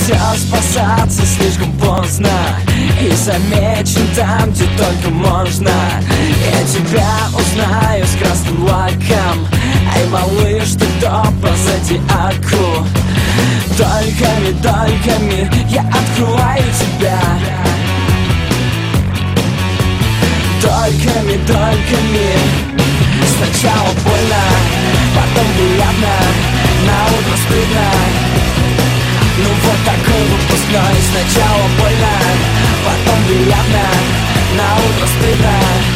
все, спасаться слишком поздно и замечен там, где только можно. Я тебя узнаю с красным лаком. Эй, малыш, ты кто по зодиаку? Дольками я открываю тебя. Дольками сначала больно, потом приятно, на утро стыдно. Ну вот такой выпускной. Сначала больно, потом приятно, на утро стыдно.